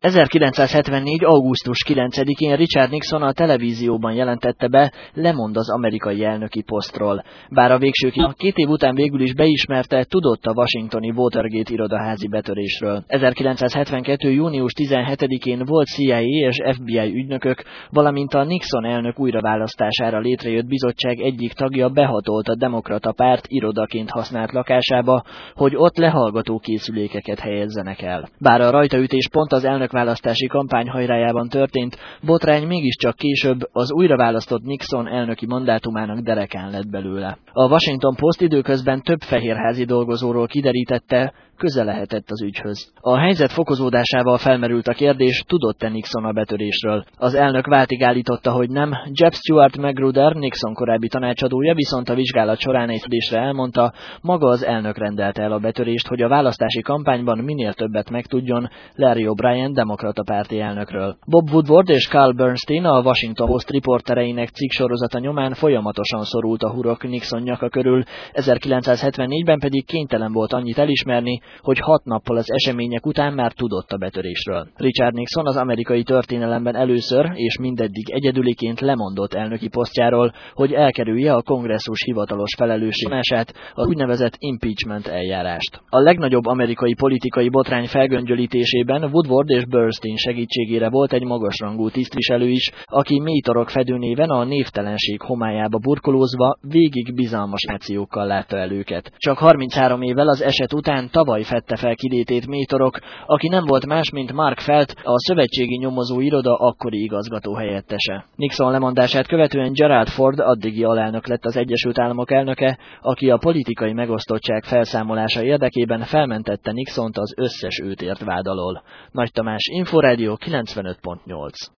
1974. augusztus 9-én Richard Nixon a televízióban jelentette be, lemond az amerikai elnöki posztról. Bár a végső 2 év után végül is beismerte, tudott a washingtoni Watergate irodaházi betörésről. 1972. június 17-én volt CIA és FBI ügynökök, valamint a Nixon elnök újraválasztására létrejött bizottság egyik tagja behatolt a demokrata párt irodaként használt lakásába, hogy ott lehallgató készülékeket helyezzenek el. Bár a rajtaütés pont az elnökválasztási kampány hajrájában történt, botrány mégiscsak később az újraválasztott Nixon elnöki mandátumának derekán lett belőle. A Washington Post időközben több fehérházi dolgozóról kiderítette, köze lehetett az ügyhöz. A helyzet fokozódásával felmerült a kérdés, tudott-e Nixon a betörésről. Az elnök váltig állította, hogy nem. Jeb Stuart Magruder, Nixon korábbi tanácsadója viszont a vizsgálat során egy kérdésre elmondta, maga az elnök rendelte el a betörést, hogy a választási kampányban minél többet megtudjon Larry O'Brien demokrata párti elnökről. Bob Woodward és Carl Bernstein, a Washington Post riportereinek cikksorozata nyomán folyamatosan szorult a hurok Nixon nyaka körül, 1974-ben pedig kénytelen volt annyit elismerni, hogy 6 nappal az események után már tudott a betörésről. Richard Nixon az amerikai történelemben először és mindeddig egyedüliként lemondott elnöki posztjáról, hogy elkerülje a kongresszus hivatalos felelősségvonását, az úgynevezett impeachment eljárást. A legnagyobb amerikai politikai botrány felgöngyölítésében Woodward és Bernstein segítségére volt egy magasrangú tisztviselő is, aki mély torok fedőnéven a névtelenség homályába burkolózva végig bizalmas nációkkal látta el őket. Csak 33 évvel az eset után tavaly fedte fel kilétét mély torok, aki nem volt más, mint Mark Felt, a szövetségi nyomozó iroda akkori igazgató helyettese. Nixon lemondását követően Gerald Ford addigi alelnök lett az Egyesült Államok elnöke, aki a politikai megosztottság felszámolása érdekében felmentette Nixont az összes őt ért vád alól. Nagy Tamás, Inforádió 95.8.